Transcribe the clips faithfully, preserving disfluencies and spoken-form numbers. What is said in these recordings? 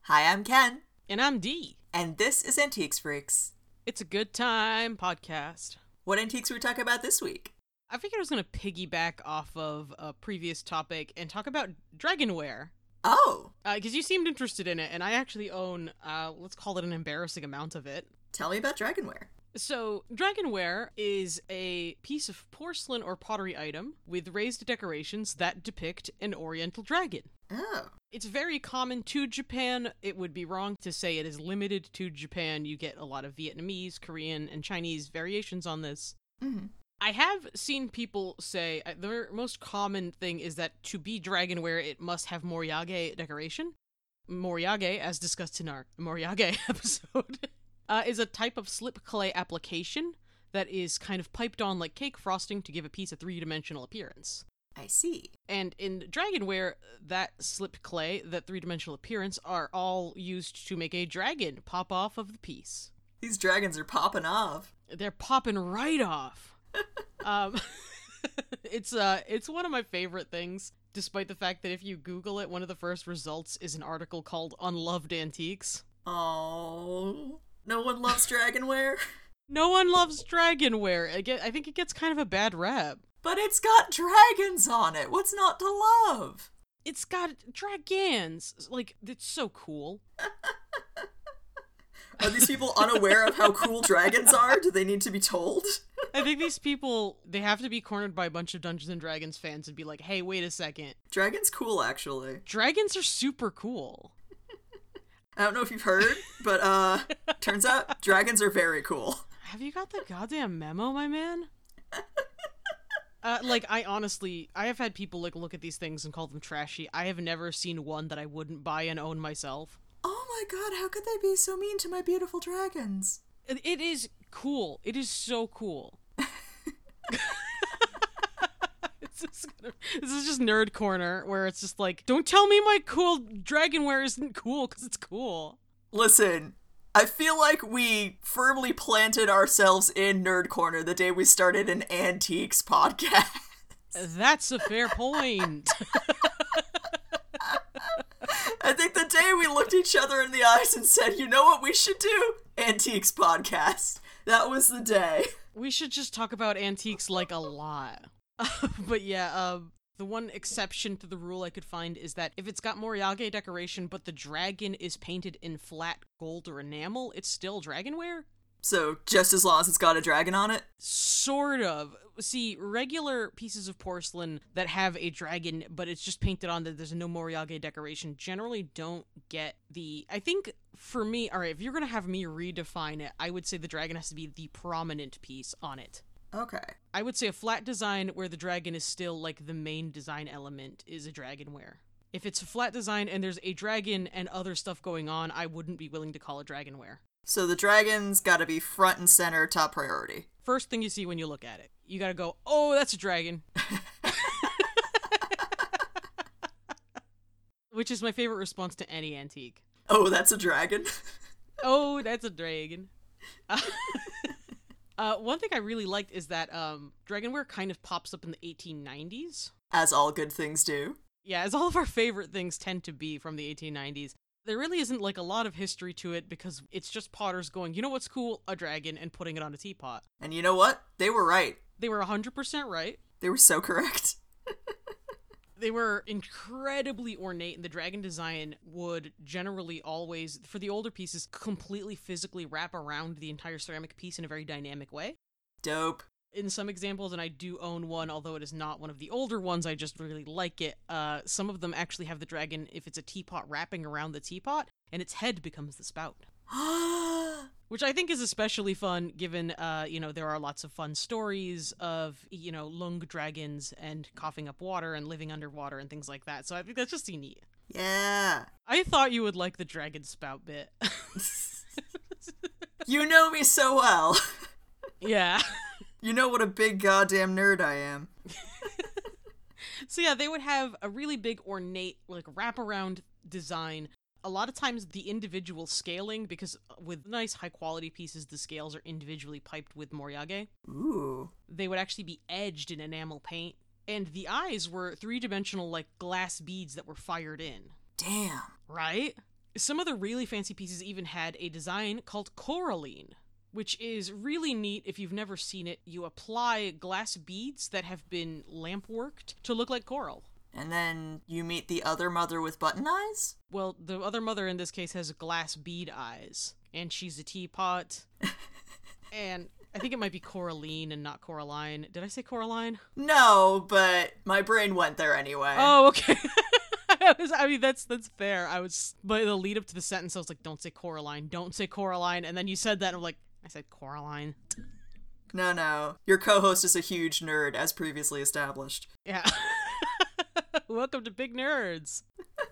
Hi, I'm Ken. And I'm Dee. And this is Antiques Freaks. It's a good time podcast. What antiques are we talking about this week? I figured I was going to piggyback off of a previous topic and talk about Dragonware. Oh! Because uh, you seemed interested in it, and I actually own, uh, let's call it an embarrassing amount of it. Tell me about Dragonware. So, Dragonware is a piece of porcelain or pottery item with raised decorations that depict an oriental dragon. Oh. It's very common to Japan. It would be wrong to say it is limited to Japan. You get a lot of Vietnamese, Korean, and Chinese variations on this. Mm-hmm. I have seen people say uh, their most common thing is that to be Dragonware, it must have Moriage decoration. Moriage, as discussed in our Moriage episode, uh, is a type of slip clay application that is kind of piped on like cake frosting to give a piece a three-dimensional appearance. I see. And in Dragonware, that slip clay, that three-dimensional appearance, are all used to make a dragon pop off of the piece. These dragons are popping off. They're popping right off. um, it's uh, it's one of my favorite things, despite the fact that if you Google it, one of the first results is an article called Unloved Antiques. Oh, no one loves Dragonware? No one loves Dragonware. I, get, I think it gets kind of a bad rap. But it's got dragons on it. What's not to love? It's got dragons. Like, it's so cool. Are these people unaware of how cool dragons are? Do they need to be told? I think these people, they have to be cornered by a bunch of Dungeons and Dragons fans and be like, hey, wait a second. Dragons cool, actually. Dragons are super cool. I don't know if you've heard, but uh, turns out dragons are very cool. Have you got the goddamn memo, my man? Uh, like, I honestly, I have had people, like, look at these things and call them trashy. I have never seen one that I wouldn't buy and own myself. Oh my god, how could they be so mean to my beautiful dragons? It, it is cool. It is so cool. It's just gonna, this is just Nerd Corner, where it's just like, don't tell me my cool Dragonware isn't cool, because it's cool. Listen, I feel like we firmly planted ourselves in Nerd Corner the day we started an antiques podcast. That's a fair point. I think the day we looked each other in the eyes and said, you know what we should do? Antiques podcast. That was the day. We should just talk about antiques like a lot. But yeah, uh, the one exception to the rule I could find is that if it's got Moriage decoration but the dragon is painted in flat gold or enamel, it's still Dragonware? So, just as long as it's got a dragon on it? Sort of. See, regular pieces of porcelain that have a dragon, but it's just painted on that there's no Moriage decoration, generally don't get the... I think, for me, alright, if you're gonna have me redefine it, I would say the dragon has to be the prominent piece on it. Okay. I would say a flat design where the dragon is still, like, the main design element is a Dragonware. If it's a flat design and there's a dragon and other stuff going on, I wouldn't be willing to call it Dragonware. So the dragon's gotta be front and center, top priority. First thing you see when you look at it. You gotta go, oh, that's a dragon. Which is my favorite response to any antique. Oh, that's a dragon? Oh, that's a dragon. Uh, uh, one thing I really liked is that um, Dragonware kind of pops up in the eighteen nineties. As all good things do. Yeah, as all of our favorite things tend to be from the eighteen nineties. There really isn't, like, a lot of history to it because it's just potters going, you know what's cool? A dragon, and putting it on a teapot. And you know what? They were right. They were one hundred percent right. They were so correct. They were incredibly ornate, and the dragon design would generally always, for the older pieces, completely physically wrap around the entire ceramic piece in a very dynamic way. Dope. In some examples, and I do own one, although it is not one of the older ones, I just really like it, uh, some of them actually have the dragon, if it's a teapot, wrapping around the teapot, and its head becomes the spout. Which I think is especially fun, given, uh, you know, there are lots of fun stories of, you know, lung dragons and coughing up water and living underwater and things like that, so I think that's just neat. Yeah. I thought you would like the dragon spout bit. You know me so well. Yeah. You know what a big goddamn nerd I am. So yeah, they would have a really big ornate, like, wraparound design. A lot of times the individual scaling, because with nice high quality pieces, the scales are individually piped with Moriage. Ooh. They would actually be edged in enamel paint. And the eyes were three-dimensional, like, glass beads that were fired in. Damn. Right? Some of the really fancy pieces even had a design called Coraline, which is really neat. If you've never seen it, you apply glass beads that have been lamp worked to look like coral. And then you meet the other mother with button eyes? Well, the other mother in this case has glass bead eyes, and she's a teapot. And I think it might be Coraline and not Coraline. Did I say Coraline? No, but my brain went there anyway. Oh, okay. I, was, I mean, that's that's fair. I was, by the lead up to the sentence, I was like, don't say Coraline, don't say Coraline. And then you said that, and I'm like, I said Coraline. No, no. Your co-host is a huge nerd, as previously established. Yeah. Welcome to Big Nerds.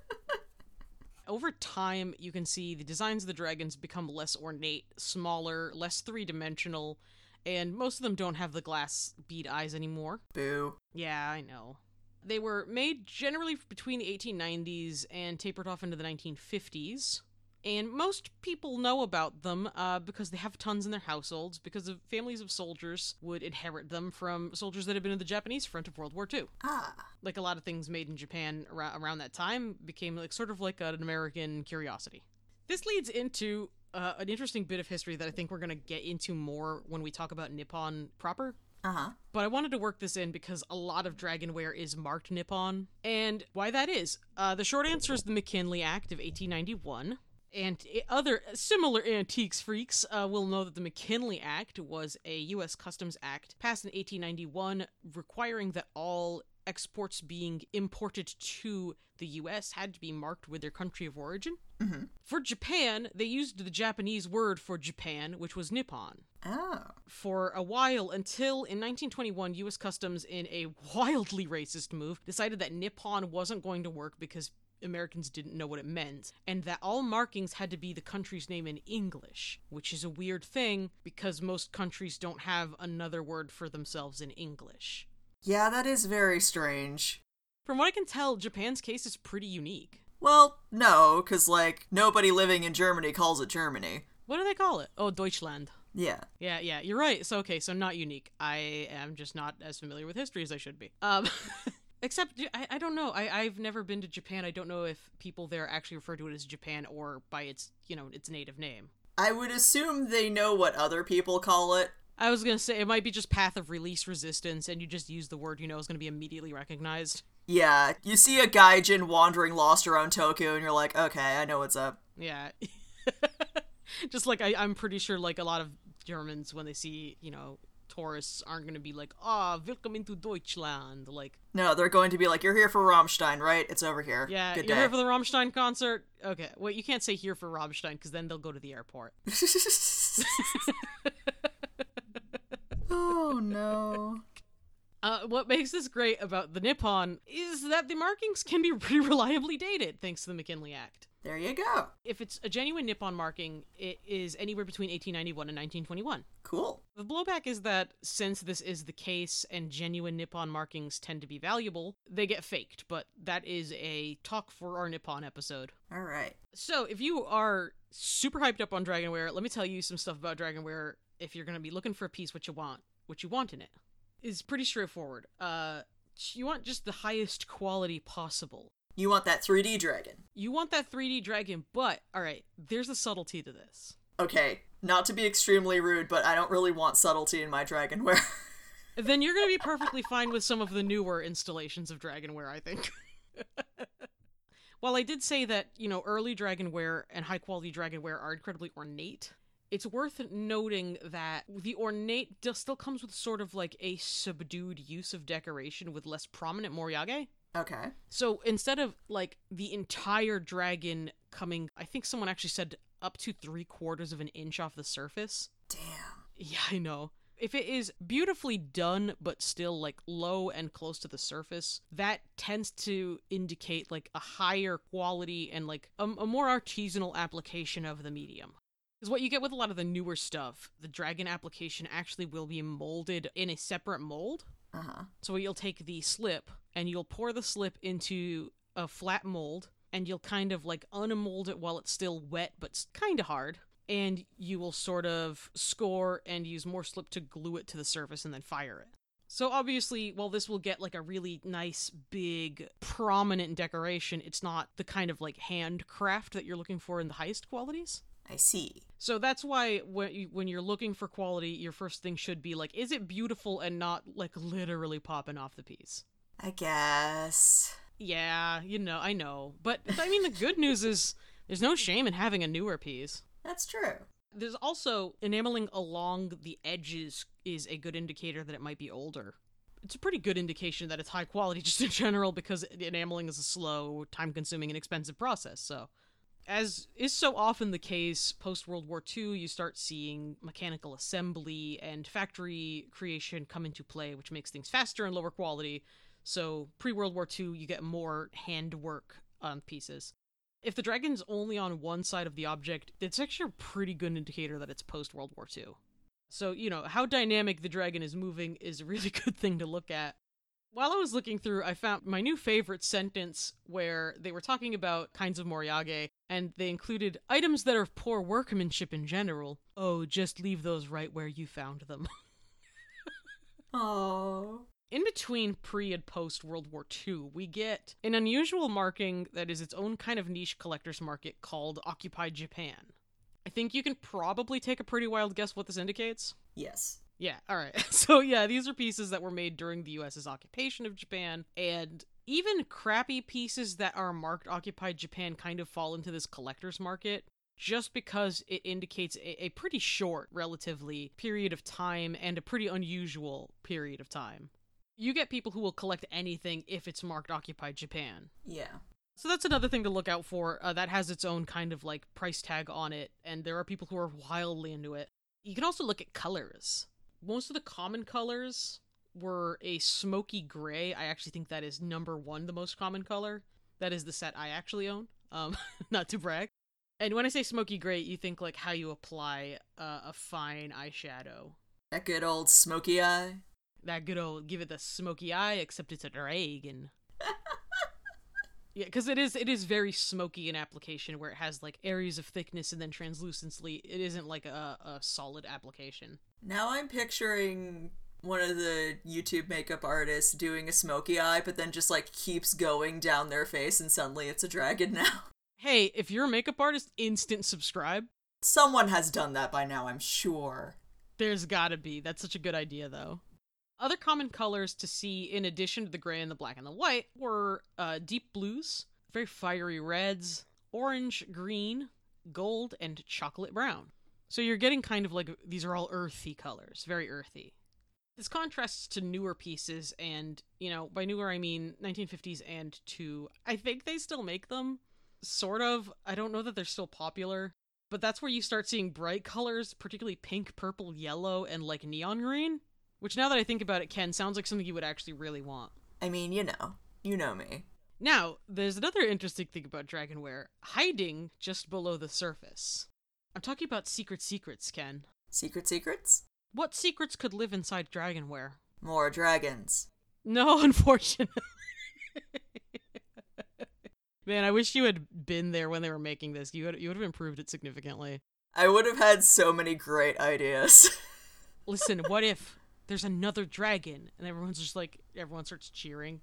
Over time, you can see the designs of the dragons become less ornate, smaller, less three-dimensional, and most of them don't have the glass bead eyes anymore. Boo. Yeah, I know. They were made generally between the eighteen nineties and tapered off into the nineteen fifties. And most people know about them uh, because they have tons in their households, because of families of soldiers would inherit them from soldiers that had been in the Japanese front of World War Two. Ah. Like a lot of things made in Japan ar- around that time became like sort of like an American curiosity. This leads into uh, an interesting bit of history that I think we're going to get into more when we talk about Nippon proper. Uh-huh. But I wanted to work this in because a lot of Dragonware is marked Nippon. And why that is, uh, the short answer is the McKinley Act of eighteen ninety-one. And other similar antiques freaks uh, will know that the McKinley Act was a U S Customs Act passed in eighteen ninety-one requiring that all exports being imported to the U S had to be marked with their country of origin. Mm-hmm. For Japan, they used the Japanese word for Japan, which was Nippon. Oh. For a while, until in nineteen twenty-one, U S Customs, in a wildly racist move, decided that Nippon wasn't going to work because Americans didn't know what it meant, and that all markings had to be the country's name in English, which is a weird thing because most countries don't have another word for themselves in English. Yeah, that is very strange. From what I can tell, Japan's case is pretty unique. Well, no, because, like, nobody living in Germany calls it Germany. What do they call it? Oh, Deutschland. Yeah. Yeah, yeah, you're right. So, okay, so not unique. I am just not as familiar with history as I should be. Um... Except, I, I don't know, I, I've never been to Japan. I don't know if people there actually refer to it as Japan or by its, you know, its native name. I would assume they know what other people call it. I was gonna say, it might be just path of release resistance, and you just use the word you know is gonna be immediately recognized. Yeah, you see a gaijin wandering lost around Tokyo, and you're like, okay, I know what's up. Yeah. Just like, I, I'm pretty sure, like, a lot of Germans, when they see, you know, tourists aren't going to be like, ah, oh, welcome into Deutschland. Like, no, they're going to be like, you're here for Rammstein, right? It's over here. Yeah, Good you're day. here for the Rammstein concert? Okay, well, you can't say here for Rammstein, because then they'll go to the airport. Oh, no. Uh, what makes this great about the Nippon is that the markings can be pretty reliably dated, thanks to the McKinley Act. There you go. If it's a genuine Nippon marking, it is anywhere between eighteen ninety-one and nineteen twenty-one. Cool. The blowback is that since this is the case and genuine Nippon markings tend to be valuable, they get faked, but that is a talk for our Nippon episode. All right. So if you are super hyped up on Dragonware, let me tell you some stuff about Dragonware. If you're going to be looking for a piece, what you want, what you want in it is pretty straightforward. Uh, you want just the highest quality possible. You want that three D dragon. You want that three D dragon, but, alright, there's a subtlety to this. Okay, not to be extremely rude, but I don't really want subtlety in my Dragonware. Then you're gonna be perfectly fine with some of the newer installations of Dragonware, I think. While I did say that, you know, early Dragonware and high-quality Dragonware are incredibly ornate, it's worth noting that the ornate just still comes with sort of like a subdued use of decoration with less prominent moriage. Okay. So instead of like the entire dragon coming, I think someone actually said up to three quarters of an inch off the surface. Damn. Yeah, I know. If it is beautifully done, but still like low and close to the surface, that tends to indicate like a higher quality and like a, a more artisanal application of the medium. Because what you get with a lot of the newer stuff, the dragon application actually will be molded in a separate mold. Uh-huh. So you'll take the slip, and you'll pour the slip into a flat mold, and you'll kind of like unmold it while it's still wet, but kind of hard. And you will sort of score and use more slip to glue it to the surface and then fire it. So obviously, while this will get like a really nice, big, prominent decoration, it's not the kind of like handcraft that you're looking for in the highest qualities. I see. So that's why when, you, when you're looking for quality, your first thing should be like, is it beautiful and not like literally popping off the piece? I guess. Yeah, you know, I know. But I mean, the good news is there's no shame in having a newer piece. That's true. There's also enameling along the edges is a good indicator that it might be older. It's a pretty good indication that it's high quality just in general because enameling is a slow, time-consuming, and expensive process. So, as is so often the case, post-World War Two, you start seeing mechanical assembly and factory creation come into play, which makes things faster and lower quality. So, pre-World War Two, you get more handwork on pieces. If the dragon's only on one side of the object, it's actually a pretty good indicator that it's post-World War Two. So, you know, how dynamic the dragon is moving is a really good thing to look at. While I was looking through, I found my new favorite sentence where they were talking about kinds of moriage, and they included items that are poor workmanship in general. Oh, just leave those right where you found them. Aww. In between pre and post World War Two, we get an unusual marking that is its own kind of niche collector's market called Occupied Japan. I think you can probably take a pretty wild guess what this indicates. Yes. Yeah, alright. So yeah, these are pieces that were made during the U S's occupation of Japan, and even crappy pieces that are marked Occupied Japan kind of fall into this collector's market, just because it indicates a, a pretty short, relatively, period of time and a pretty unusual period of time. You get people who will collect anything if it's marked Occupied Japan. Yeah. So that's another thing to look out for. Uh, that has its own kind of like price tag on it, and there are people who are wildly into it. You can also look at colors. Most of the common colors were a smoky gray. I actually think that is number one, the most common color. That is the set I actually own. Um, not to brag. And when I say smoky gray, you think like how you apply uh, a fine eyeshadow. That good old smoky eye. That good old, give it the smoky eye, except it's a dragon. Yeah, because it is it is very smoky in application, where it has like areas of thickness and then translucency. It isn't like a, a solid application. Now I'm picturing one of the YouTube makeup artists doing a smoky eye, but then just like keeps going down their face and suddenly it's a dragon now. Hey, if you're a makeup artist, instant subscribe. Someone has done that by now, I'm sure. There's gotta be. That's such a good idea, though. Other common colors to see, in addition to the gray and the black and the white, were uh, deep blues, very fiery reds, orange, green, gold, and chocolate brown. So you're getting kind of like, these are all earthy colors, very earthy. This contrasts to newer pieces, and, you know, by newer I mean nineteen fifties and two. I think they still make them, sort of. I don't know that they're still popular, but that's where you start seeing bright colors, particularly pink, purple, yellow, and like neon green. Which, now that I think about it, Ken, sounds like something you would actually really want. I mean, you know. You know me. Now, there's another interesting thing about Dragonware, hiding just below the surface. I'm talking about secret secrets, Ken. Secret secrets? What secrets could live inside Dragonware? More dragons. No, unfortunately. Man, I wish you had been there when they were making this. You would, you would have improved it significantly. I would have had so many great ideas. Listen, what if there's another dragon? And everyone's just like, everyone starts cheering.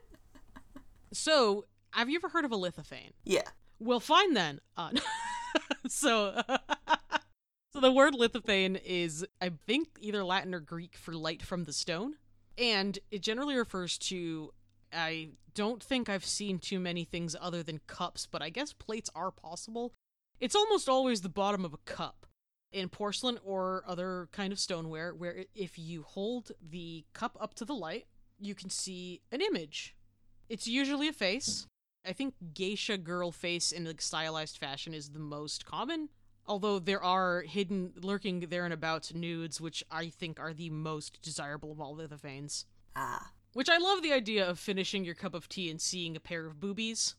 So, have you ever heard of a lithophane? Yeah. Well, fine then. Uh, so, so the word lithophane is, I think, either Latin or Greek for light from the stone. And it generally refers to, I don't think I've seen too many things other than cups, but I guess plates are possible. It's almost always the bottom of a cup. In porcelain or other kind of stoneware, where if you hold the cup up to the light, you can see an image. It's usually a face. I think geisha girl face in a stylized fashion is the most common, although there are hidden, lurking there and about nudes, which I think are the most desirable of all lithophanes. Ah. Which I love the idea of finishing your cup of tea and seeing a pair of boobies.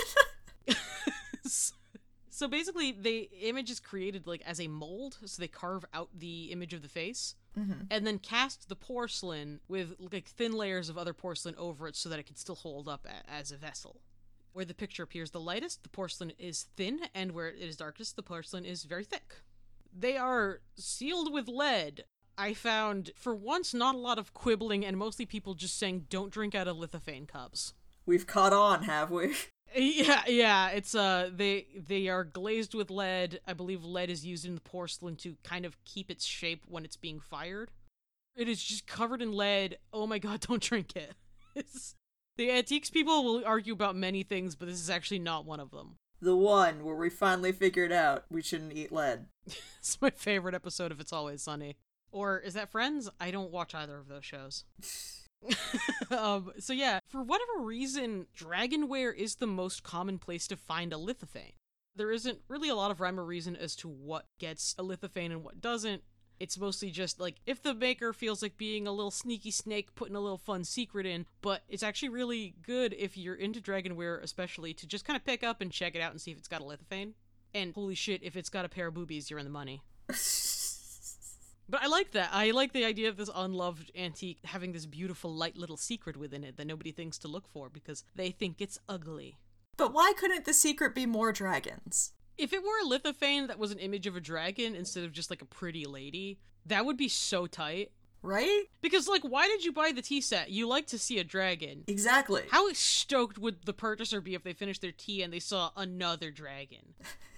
So basically, the image is created like as a mold, so they carve out the image of the face, mm-hmm. and then cast the porcelain with like thin layers of other porcelain over it so that it can still hold up a- as a vessel. Where the picture appears the lightest, the porcelain is thin, and where it is darkest, the porcelain is very thick. They are sealed with lead. I found, for once, not a lot of quibbling and mostly people just saying, don't drink out of lithophane cups. We've caught on, have we? Yeah, yeah, it's, uh, they, they are glazed with lead. I believe lead is used in the porcelain to kind of keep its shape when it's being fired. It is just covered in lead. Oh my god, don't drink it. It's, the antiques people will argue about many things, but this is actually not one of them. The one where we finally figured out we shouldn't eat lead. It's my favorite episode of It's Always Sunny. Or is that Friends? I don't watch either of those shows. um, so yeah, for whatever reason, Dragonware is the most common place to find a lithophane. There isn't really a lot of rhyme or reason as to what gets a lithophane and what doesn't. It's mostly just, like, if the maker feels like being a little sneaky snake, putting a little fun secret in, but it's actually really good if you're into Dragonware, especially, to just kind of pick up and check it out and see if it's got a lithophane. And holy shit, if it's got a pair of boobies, you're in the money. But I like that. I like the idea of this unloved antique having this beautiful, light little secret within it that nobody thinks to look for because they think it's ugly. But why couldn't the secret be more dragons? If it were a lithophane that was an image of a dragon instead of just like a pretty lady, that would be so tight. Right? Because, like, why did you buy the tea set? You like to see a dragon. Exactly. How stoked would the purchaser be if they finished their tea and they saw another dragon?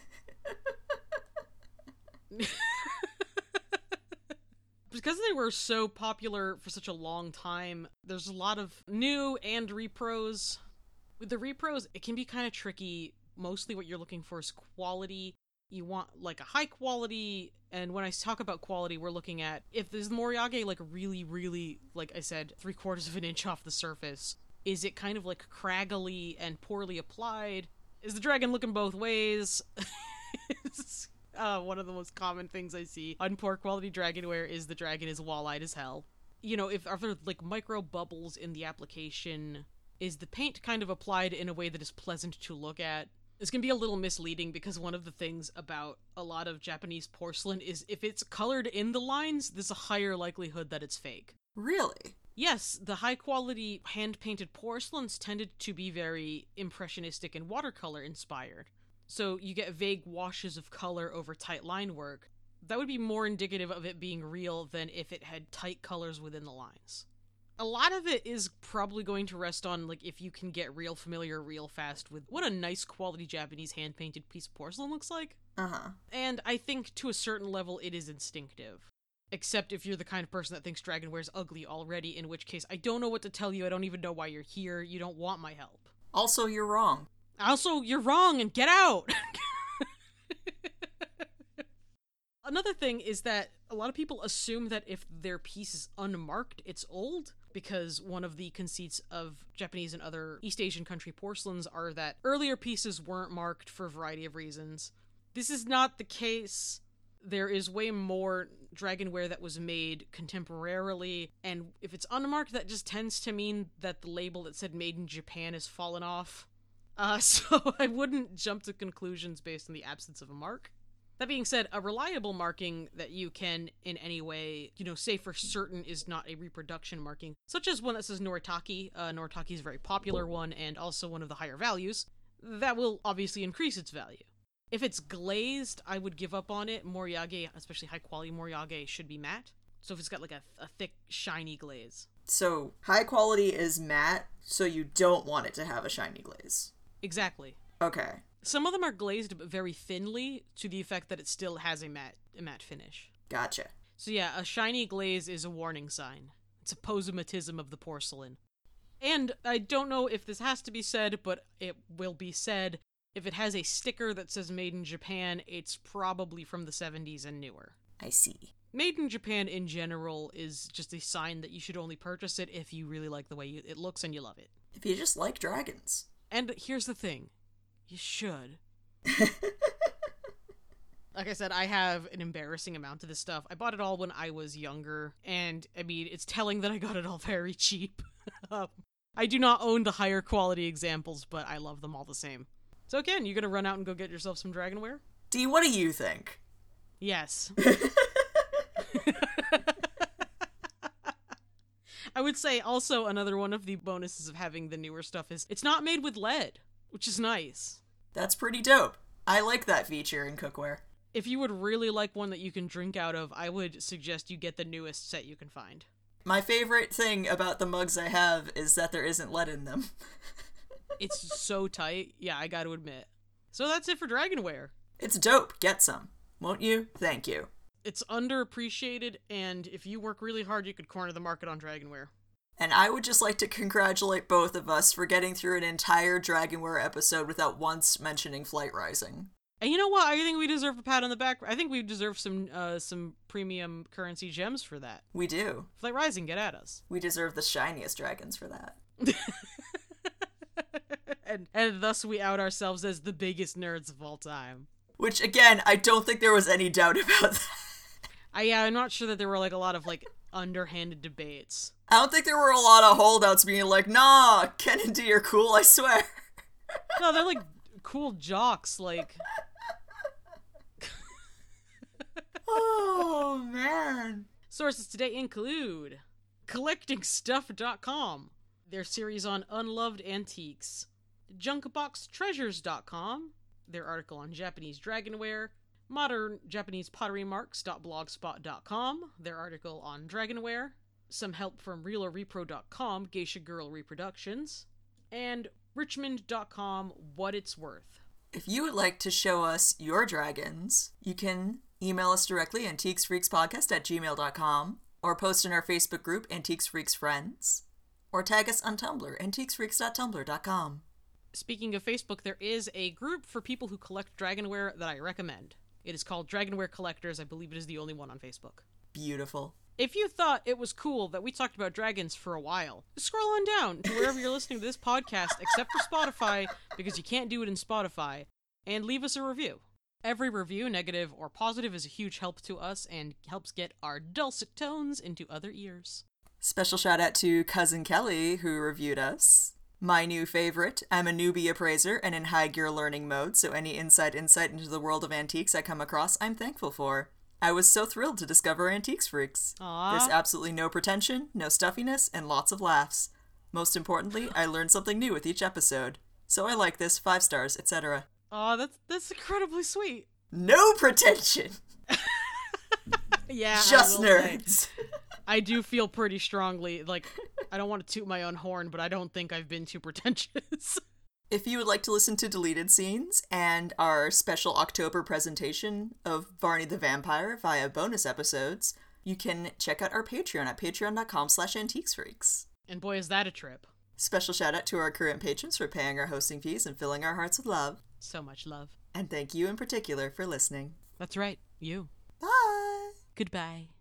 Because they were so popular for such a long time, there's a lot of new and repros. With the repros, it can be kind of tricky. Mostly what you're looking for is quality. You want, like, a high quality, and when I talk about quality, we're looking at, if there's the Moriage, like, really, really, like I said, three quarters of an inch off the surface, is it kind of, like, craggly and poorly applied? Is the dragon looking both ways? It's uh, one of the most common things I see on poor quality Dragonware is the dragon is wall-eyed as hell. You know, if are there, like, micro bubbles in the application? Is the paint kind of applied in a way that is pleasant to look at? This can be a little misleading because one of the things about a lot of Japanese porcelain is if it's colored in the lines, there's a higher likelihood that it's fake. Really? Yes, the high-quality hand-painted porcelains tended to be very impressionistic and watercolor inspired. So you get vague washes of color over tight line work. That would be more indicative of it being real than if it had tight colors within the lines. A lot of it is probably going to rest on, like, if you can get real familiar real fast with what a nice quality Japanese hand-painted piece of porcelain looks like. Uh-huh. And I think to a certain level it is instinctive. Except if you're the kind of person that thinks Dragonware is ugly already, in which case I don't know what to tell you, I don't even know why you're here, you don't want my help. Also, you're wrong. Also, you're wrong and get out! Another thing is that a lot of people assume that if their piece is unmarked, it's old, because one of the conceits of Japanese and other East Asian country porcelains are that earlier pieces weren't marked for a variety of reasons. This is not the case. There is way more Dragonware that was made contemporarily, and if it's unmarked, that just tends to mean that the label that said made in Japan has fallen off. Uh, so I wouldn't jump to conclusions based on the absence of a mark. That being said, a reliable marking that you can in any way, you know, say for certain is not a reproduction marking, such as one that says Noritake. Uh, Noritake is a very popular one and also one of the higher values. That will obviously increase its value. If it's glazed, I would give up on it. Moriage, especially high quality Moriage, should be matte. So if it's got like a, a thick, shiny glaze. So high quality is matte, so you don't want it to have a shiny glaze. Exactly. Okay. Some of them are glazed but very thinly, to the effect that it still has a matte, a matte finish. Gotcha. So yeah, a shiny glaze is a warning sign. It's a posematism of the porcelain. And I don't know if this has to be said, but it will be said, if it has a sticker that says Made in Japan, it's probably from the seventies and newer. I see. Made in Japan in general is just a sign that you should only purchase it if you really like the way you, it looks and you love it. If you just like dragons. And here's the thing. You should. Like I said, I have an embarrassing amount of this stuff. I bought it all when I was younger, and I mean, it's telling that I got it all very cheap. um, I do not own the higher quality examples, but I love them all the same. So again, you gonna run out and go get yourself some Dragonware? Dee, what do you think? Yes. I would say also another one of the bonuses of having the newer stuff is it's not made with lead, which is nice. That's pretty dope. I like that feature in cookware. If you would really like one that you can drink out of, I would suggest you get the newest set you can find. My favorite thing about the mugs I have is that there isn't lead in them. It's so tight. Yeah, I gotta admit. So that's it for Dragonware. It's dope. Get some. Won't you? Thank you. It's underappreciated, and if you work really hard, you could corner the market on Dragonware. And I would just like to congratulate both of us for getting through an entire Dragonware episode without once mentioning Flight Rising. And you know what? I think we deserve a pat on the back. I think we deserve some uh, some premium currency gems for that. We do. Flight Rising, get at us. We deserve the shiniest dragons for that. and and thus we out ourselves as the biggest nerds of all time. Which, again, I don't think there was any doubt about that. I, yeah, I'm not sure that there were, like, a lot of, like, underhanded debates. I don't think there were a lot of holdouts being like, nah, Ken and D are cool, I swear. No, they're, like, cool jocks, like... Oh, man. Sources today include collecting stuff dot com, their series on unloved antiques, junk box treasures dot com, their article on Japanese Dragonware, modern japanese pottery marks dot blogspot dot com, their article on Dragonware, some help from real or repro dot com, Geisha Girl Reproductions, and richmond dot com, What It's Worth. If you would like to show us your dragons, you can email us directly, antiquesfreakspodcast at gmail dot com, or post in our Facebook group, Antiques Freaks Friends, or tag us on Tumblr, antiquesfreaks dot tumblr dot com. Speaking of Facebook, there is a group for people who collect Dragonware that I recommend. It is called Dragonware Collectors. I believe it is the only one on Facebook. Beautiful. If you thought it was cool that we talked about dragons for a while, scroll on down to wherever you're listening to this podcast, except for Spotify, because you can't do it in Spotify, and leave us a review. Every review, negative or positive, is a huge help to us and helps get our dulcet tones into other ears. Special shout out to Cousin Kelly, who reviewed us. My new favorite, I'm a newbie appraiser and in high gear learning mode, so any inside insight into the world of antiques I come across, I'm thankful for. I was so thrilled to discover Antiques Freaks. Aww. There's absolutely no pretension, no stuffiness, and lots of laughs. Most importantly, I learned something new with each episode. So I like this, five stars, et cetera. Aw, that's, that's incredibly sweet. No pretension! Yeah, Just I will nerds. say, I do feel pretty strongly, like, I don't want to toot my own horn, but I don't think I've been too pretentious. If you would like to listen to deleted scenes and our special October presentation of Barney the Vampire via bonus episodes, you can check out our Patreon at patreon dot com slash antiquesfreaks. And boy, is that a trip. Special shout out to our current patrons for paying our hosting fees and filling our hearts with love. So much love. And thank you in particular for listening. That's right, you. Bye! Goodbye.